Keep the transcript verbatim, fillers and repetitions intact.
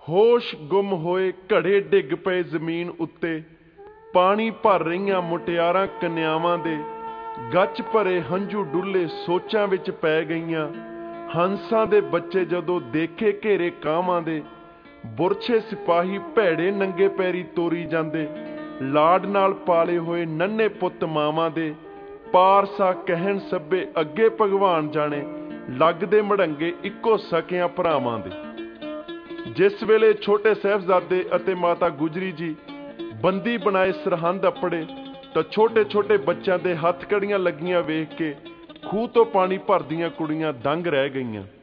ਹੋਸ਼ ਗੁੰਮ ਹੋਏ ਘੜੇ ਡਿੱਗ ਪਏ ਜ਼ਮੀਨ ਉੱਤੇ। ਪਾਣੀ ਭਰ ਰਹੀਆਂ ਮੁਟਿਆਰਾਂ ਕਨਿਆਵਾਂ ਦੇ ਗੱਚ ਭਰੇ ਹੰਝੂ ਡੁੱਲੇ ਸੋਚਾਂ ਵਿੱਚ ਪੈ ਗਈਆਂ। ਹੰਸਾਂ ਦੇ ਬੱਚੇ ਜਦੋਂ ਦੇਖੇ ਘੇਰੇ ਕਾਵਾਂ ਦੇ, ਬੁਰਛੇ ਸਿਪਾਹੀ ਭੈੜੇ ਨੰਗੇ ਪੈਰੀ ਤੋਰੀ ਜਾਂਦੇ। ਲਾਡ ਨਾਲ ਪਾਲੇ ਹੋਏ ਨੰਨੇ ਪੁੱਤ ਮਾਵਾਂ ਦੇ, ਪਾਰਸਾ ਕਹਿਣ ਸੱਭੇ ਅੱਗੇ ਭਗਵਾਨ ਜਾਣੇ, ਲੱਗਦੇ ਮੜੰਗੇ ਇੱਕੋ ਸਕਿਆਂ ਭਰਾਵਾਂ ਦੇ। ਜਿਸ ਵੇਲੇ ਛੋਟੇ ਸਾਹਿਬਜ਼ਾਦੇ ਅਤੇ ਮਾਤਾ ਗੁਜਰੀ ਜੀ ਬੰਦੀ ਬਣਾਏ ਸਰਹੰਦ ਅੱਪੜੇ, ਤਾਂ ਛੋਟੇ ਛੋਟੇ ਬੱਚਿਆਂ ਦੇ ਹੱਥ ਕੜੀਆਂ ਲੱਗੀਆਂ ਵੇਖ ਕੇ ਖੂਹ ਤੋਂ ਪਾਣੀ ਭਰਦੀਆਂ ਕੁੜੀਆਂ ਦੰਗ ਰਹਿ ਗਈਆਂ।